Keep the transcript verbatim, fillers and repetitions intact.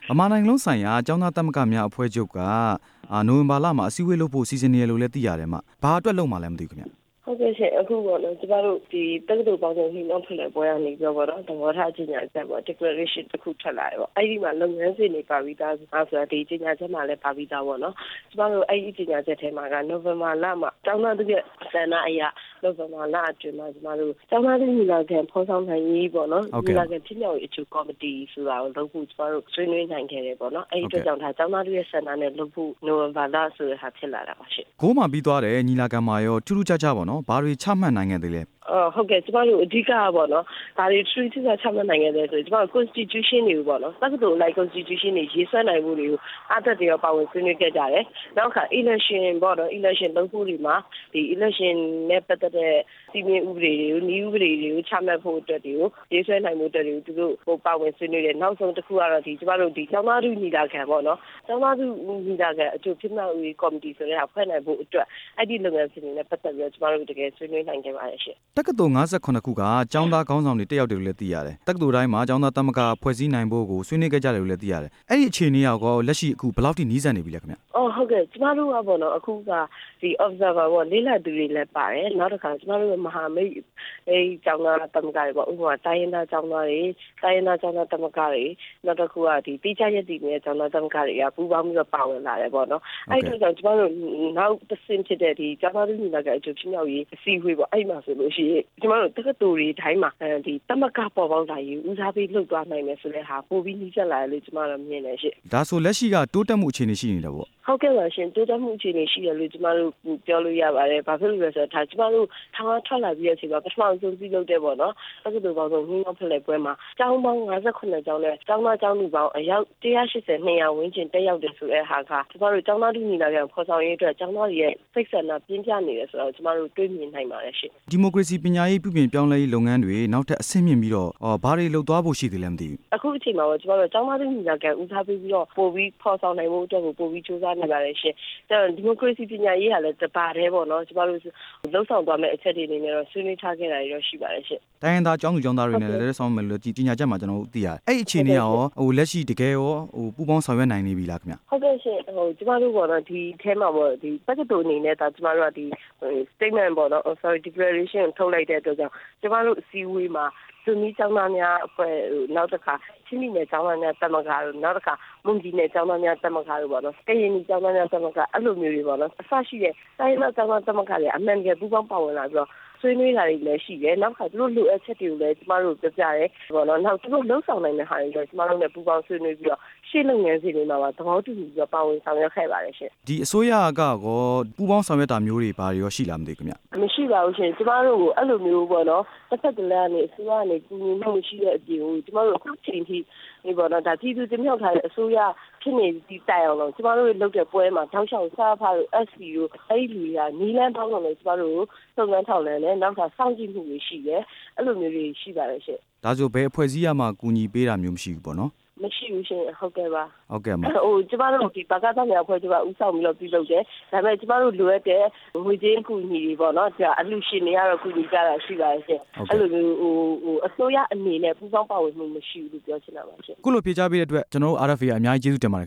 ဗမာနိုင်ငံလုံးဆိုင်ရာကျောင်းသားသမဂ္ဂများအဖွဲ့ချုပ်ကနိုဝင်ဘာလမှာအစည်းအဝေးလုပ်ဖို့စီစဉ်နေရလို့လည်းသိရတယ်မှာဘာအတွက်လုပ်မှလဲမသိဘူးခင်ဗျဟုတ်ကဲ့ရှင်အခုပေါ့နော်ကျမတို့ဒီတက္ကသိုလ်ပေါင်းစုံနှိမ့်အောင်ဖလှယ်ပွဲကနေပြောပေါ့နော်သဘောထားကြေညာချက်ပေါ့ declaration တစ်ခုထွက်လာတယ်ပေါ့အဲ့ဒီမှာလုပ်ငန်းစဉ်တွေပါပြီးသားဆိုတာဒီကြေညာချက်မှာလည်းပါပြီးသားပေါ့နော်ကျမတို့အဲ့ဒီကြေညာချက်ထဲမှာကနိုဝင်ဘာလမှာကျောင်းသားတွေရဲ့ဆန္ဒအရာနိုဝင်ဘာလအတွင်းမှာကျမတို့ကျောင်းသားတွေညီလာခံဖော်ဆောင်နိုင်ရေးပေါ့နော်ညီလာခံဖြစ်မြောက်ရေးအချို့ကော်မတီဆိုတာကိုလုပ်ဖို့ကျမတို့ဆွေးနွေးနိုင်ခဲ့တယ်ပေါ့နော်အဲ့ဒီအတွက်ကြောင့်ဒါကျောင်းသားတွေရဲ့ဆန္ဒနဲ့လုပ်ဖို့နိုဝင်ဘာလဆိုတဲ့ဟာဖြစ်လာတာပါရှင်ကိုမှပြီးသွားတယ်ညီလာခံမှာရောထူးထူးခြားခြားပေါ့နော်ဘာတွေချမှတ်နိုင်ခဲ့သေးလဲအော်ဟုတ်ကဲ့ကျမတို့အဓိကပေါ့နော်ဒါတွေ treaty ကချမှတ်နိုင်ခဲ့တယ်ဆိုကျမတို့ constitution တွေပေါ့နော်တက္ကသိုလ်လိုက် constitution တွေရေးဆွဲနိုင်မှုတွေကိုအသက်တွေရောပါဝင်ဆွေးနွေးခဲ့ကြတယ်နောက်ခါ election ပေါ့နော် election လုပ်ဖို့ဒီမှာဒီ election နဲ့ပတ်သက်တဲ့စီမံဥပဒေတွေကိုနည်းဥပဒေတွေကိုချမှတ်ဖို့အတွက်တွေကိုရေးဆွဲနိုင်မှုအတွက်တွေကိုသူတို့ဟိုပါဝင်ဆွေးနွေးတယ်နောက်ဆုံးတစ်ခုကတော့ဒီကျမတို့ဒီကျောင်းသားထုညီလာခံပေါ့နော်ကျောင်းသားထုညီလာခံအကျိုးဖြစ်မြောက်ရေးကော်မတီဆိုတဲ့ဟာဖွဲ့နိုင်ဖို့အတွက်အဲ့ဒီလုပ်ငန်းစဉ်တွေနဲ့ပတ်သက်ပြီးတော့ကျမတို့တကယ်ဆွေးနွေးနိုင်ခဲ့ပါတယ်ရှင်တက္ကသိုလ်၅ခုခုကကျောင်းသားခေါင်းဆောင်တွေတက်ရောက်တယ်လို့လည်းသိရတယ်တက္ကသိုလ်တိုင်းမှာကျောင်းသားသမဂ္ဂဖွဲ့စည်းနိုင်ဖို့ကိုဆွေးနွေးခဲ့ကြတယ်လို့လည်းသိရတယ်အဲ့ဒီအခြေအနေရောလက်ရှိအခုဘယ်လောက်ထိနီးစပ်နေပြီလဲခင်ဗျအော်ဟုတ်ကဲ့ကျမတို့ကပေါ့နော်အခုကဒီ observer ပေါ့လေးလာသူတွေလည်းပါတယ်နောက်တစ်ခါကျမတို့မဟာမိတ်အဲကျောင်းသားသမဂ္ဂတွေပေါ့ဥပမာတိုင်းရင်းသားကျောင်းသားတွေတိုင်းရင်းသားကျောင်းသားသမဂ္ဂတွေနောက်တစ်ခုကဒီတိကျရက်တည်နေတဲ့ကျောင်းသားသမဂ္ဂတွေကပူးပေါင်းပြီးတော့ပါဝင်လာတယ်ပေါ့နော်အဲ့ဒီတော့ကျမတို့နောက်တစ်ဆင့်ဖြစ်တဲ့ဒီကျောင်းသားညီလာခံအကျိုးဖြစ်မြောက်ရေးအစည်းအဝေးပေါ့အဲ့မှာဆိုလို့ရှိရင်ကျမတို့တက္ကသိုလ်တွေတိုင်းမှာဒီသမဂ္ဂပေါ်ပေါက်လာရေးဦးစားပေးလုပ်သွားနိုင်မယ်ဆိုတဲ့ဟာပို့ပြီးနှိစက်လာတယ်လို့ကျမတို့မြင်တယ်ရှင့်ဒါဆိုလက်ရှိကတိုးတက်မှုအခြေအနေရှိနေတယ်ပေါ့ဟုတ်ကဲ့ပါရှင်တိုးတက်မှုအခြေအနေရှိတယ်လို့ကျမတို့ပြောလို့ရပါတယ်ဘာဖြစ်လို့လဲဆိုတော့ဒါကျမတို့ထောင်ထွက်လာပြီးတဲ့အချိန်မှာပထမဆုံးပြုလုပ်တဲ့ပေါ့နော်တက္ကသိုလ်ပေါင်းစုံနှိမ့်အောင်ဖလှယ်ပွဲမှာကျောင်းပေါင်း၅ခုကျောင်းနဲ့ကျောင်းသားကျောင်းသူပေါင်းအယောက်၁၈၀ ၂၀၀ဝန်းကျင်တက်ရောက်တယ်ဆိုတဲ့ဟာကကျမတို့ကျောင်းသားထုညီလာခံဖော်ဆောင်ရေးအတွက်ကျောင်းသားတွေရဲ့စိတ်ဆန္ဒပြင်းပြနေတယ်ဆိုတော့ကျမတို့တွေးမြင်နိုင်ပါတယ်ရှင်ဒီမိုကရေစီပညာရေးပြုပြင်ပြောင်းလဲရေးလုပ်ငန်းတွေနောက်ထပ်အဆင့်မြင့်ပြီးတော့ဘာတွေလုပ်သွားဖို့ရှိသေးလဲမသိဘူးအခုအချိန်မှာတော့ကျမတို့ကျောင်းသားထုညီလာခံဦးစားပေးပြီးတော့ပို့ပြီးဖော်ဆောင်နိုင်ဖို့အတွက်ကိုပို့ပြီးစူးစမ်းနေပါတယ်ရှင်ဒီမိုကရေစီပညာရေးဟာလည်းတပါတည်းပေါ့နော်ကျမတို့လှုပ်ဆောင်သွားမယ့်အချက်တွေအနေနဲ့တော့ဆွေးနွေးထားခဲ့တာတွေတော့ရှိပါတယ်ရှင်တိုင်းရင်းသားကျောင်းသူကျောင်းသားတွေနဲ့လည်းဆောင်မယ်လို့ကြီးညာချက်မှာကျွန်တော်တို့သိရတယ်အဲ့ဒီအခြေအနေရောဟိုလက်ရှိတကယ်ရောဟိုပူပေါင်းဆောင်ရွက်နိုင်နေပြီလားခင်ဗျဟုတ်ကဲ့ရှင်ဟိုကျမတို့ပေါ့နော်ဒီအဲမှာပေါ့ဒီတက္ကသိုလ်အနေနဲ့ဒါကျမတို့ကဒီ statement ပေါ့နော် sorry declaration ထုတ်လိုက်တဲ့အတွက်ကြောင့်ကျမတို့အစည်းအဝေးမှာသူမီကျောင်းသားများအဖွဲ့နောက်တစ်ခါချင်းပြည်နယ်ကျောင်းသားများတက်မကတို့နောက်တစ်ခါမွန်ပြည်နယ်ကျောင်းသားများတက်မကတို့ပေါ့နော်ကရင်ပြည်ကျောင်းသားများတက်မကအဲ့လိုမျိုးတွေပေါ့နော်အစရှိတဲ့တိုင်းဒေသကျောင်းသားတက်မကတွေအမှန်တကယ်ပူးပေါင်းပါဝင်လာပြီးတော့ဆွေးနွေးတာတွေလည်းရှိတယ်နောက်ခါသူတို့လိုအပ်ချက်တွေကိုလည်းကျမတို့ပြပြရဲပေါ့နော်နောက်သူတို့လှုပ်ဆောင်နိုင်တဲ့ဟာတွေလည်းကျမတို့နဲ့ပူးပေါင်းဆွေးနွေးပြီးတော့ရှေ့လုပ်ငန်းစဉ်တွေမှာပါသဘောတူပြီးတော့ပါဝင်ဆောင်ရွက်ခဲ့ပါတယ်ရှင်ဒီအစိုးရကကောပူးပေါင်းဆောင်ရွက်တာမျိုးတွေဘာတွေရောရှိလားမသိဘူးခင်ဗျမရှိပါဘူးရှင်ကျမတို့ကိုအဲ့လိုမျိုးပေါ့နော်တစ်ဖက်ကလည်းအနေအစိုးရကနေကူညီမှုရှိတဲ့အပြင်ကိုကျမတို့အခုချိန်ထိဒီပေါ့နော်ဒါပြည်သူတင်မြှောက်ထားတဲ့အစိုးရဖြစ်နေဒီတိုင်အောင်လို့ကျမတို့လုပ်တဲ့ပွဲမှာတောက်လျှောက်စားဖားလို့ S P တို့အဲ့ဒီလူတွေကနီးလန်းပေါင်းလို့လည်းကျမတို့စုံစမ်းထောက်လှမ်းတယ်နောက်ထပ်စောင့်ကြည့်မှုတွေရှိတယ်အဲ့လိုမျိုးတွေရှိပါတယ်ရှင်ဒါဆိုဘယ်အဖွဲ့အစည်းမှကူညီပေးတာမျိုးမရှိဘူးပေါ့နော်မရှိဘူးရှင်ဟုတ်ကဲ့ပါဟုတ်ကဲ့ပါဟိုကျမတို့ဒီဘာကသားများအဖွဲ့ကျမဦးဆောင်ပြီးတော့ပြုလုပ်တယ်ဒါပေမဲ့ကျမတို့လိုအပ်တဲ့ငွေကြေးကူညီတွေပေါ့နော်ဒါအလှရှင်တွေကတော့ကူညီကြတာရှိပါတယ်ရှင်အဲ့လိုမျိုးဟိုဟိုအစိုးရအနေနဲ့ပူးပေါင်းပါဝင်မှုမရှိဘူးလို့ပြောချင်တာပါရှင်ခုလိုဖြေချပေးတဲ့အတွက်ကျွန်တော်တို့ R F A အများကြီးကျေးဇူးတင်ပါတယ်